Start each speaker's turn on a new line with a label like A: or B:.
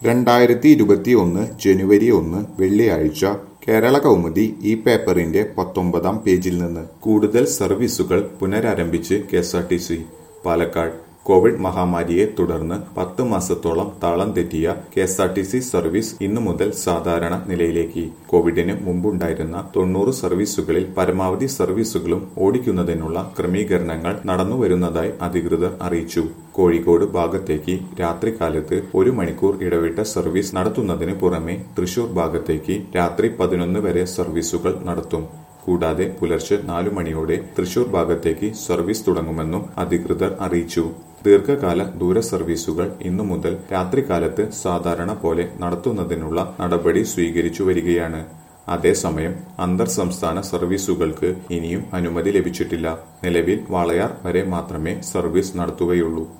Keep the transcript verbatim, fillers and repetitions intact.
A: രണ്ടായിരത്തി ഇരുപത്തി ഒന്ന് ജനുവരി ഒന്ന് വെള്ളിയാഴ്ച കേരള കൗമുദി ഈ പേപ്പറിന്റെ പത്തൊമ്പതാം പേജിൽ നിന്ന് കൂടുതൽ സർവീസുകൾ പുനരാരംഭിച്ച് കെഎസ്ആർടിസി. പാലക്കാട് കോവിഡ് മഹാമാരിയെ തുടർന്ന് പത്ത് മാസത്തോളം താളം തെറ്റിയ കെഎസ്ആർടിസി സർവീസ് ഇന്നു മുതൽ സാധാരണ നിലയിലേക്ക്. കോവിഡിന് മുമ്പുണ്ടായിരുന്ന തൊണ്ണൂറ് സർവീസുകളിൽ പരമാവധി സർവീസുകളും ഓടിക്കുന്നതിനുള്ള ക്രമീകരണങ്ങൾ നടന്നുവരുന്നതായി അധികൃതർ അറിയിച്ചു. കോഴിക്കോട് ഭാഗത്തേക്ക് രാത്രികാലത്ത് ഒരു മണിക്കൂർ ഇടവിട്ട സർവീസ് നടത്തുന്നതിന് പുറമെ തൃശൂർ ഭാഗത്തേക്ക് രാത്രി പതിനൊന്ന് വരെ സർവീസുകൾ നടത്തും. കൂടാതെ പുലർച്ചെ നാലു മണിയോടെ തൃശൂർ ഭാഗത്തേക്ക് സർവീസ് തുടങ്ങുമെന്നും അധികൃതർ അറിയിച്ചു. ദീർഘകാല ദൂര സർവീസുകൾ ഇന്നു മുതൽ രാത്രികാലത്ത് സാധാരണ പോലെ നടത്തുന്നതിനുള്ള നടപടി സ്വീകരിച്ചു വരികയാണ്. അതേസമയം അന്തർ സംസ്ഥാന സർവീസുകൾക്ക് ഇനിയും അനുമതി ലഭിച്ചിട്ടില്ല. നിലവിൽ വാളയാർ വരെ മാത്രമേ സർവീസ് നടത്തുകയുള്ളൂ.